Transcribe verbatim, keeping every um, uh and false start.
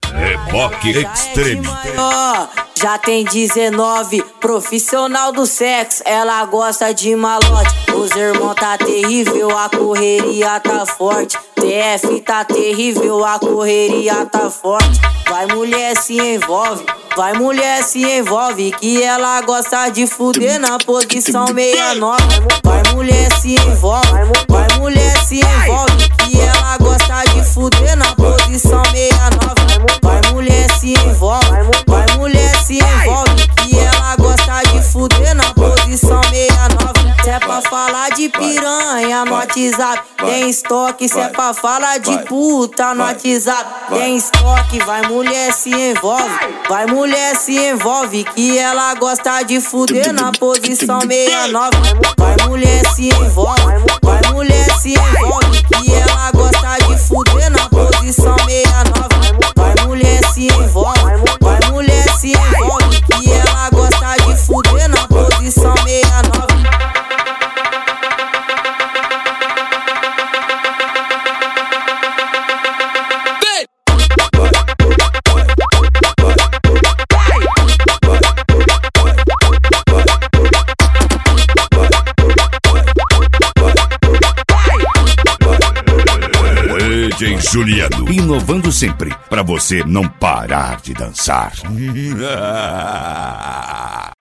Reboque Extreme. Já tem dezenove, profissional do sexo, ela gosta de malote. Os irmãos tá terrível, a correria tá forte. T F tá terrível, a correria tá forte. Vai mulher se envolve, vai mulher se envolve, que ela gosta de fuder na posição sessenta e nove. Vai mulher se envolve, vai mulher se envolve, que ela gosta de fuder na posição sessenta e nove. Vai mulher se envolve, vai mulher se envolve, que ela gosta de fuder na posição sessenta e nove. Se é pra falar de piranha no WhatsApp, tem estoque. Se é pra falar de puta no WhatsApp, tem estoque. Vai mulher se envolve, vai mulher se envolve, que ela gosta de fuder na posição sessenta e nove. Vai mulher se envolve, vai mulher se envolve, que ela gosta de fuder na posição sessenta e nove. Vai mulher se envolve, vai mulher se envolve, que ela gosta de fuder na posição sessenta e nove. D J Juliano, inovando sempre, pra você não parar de dançar.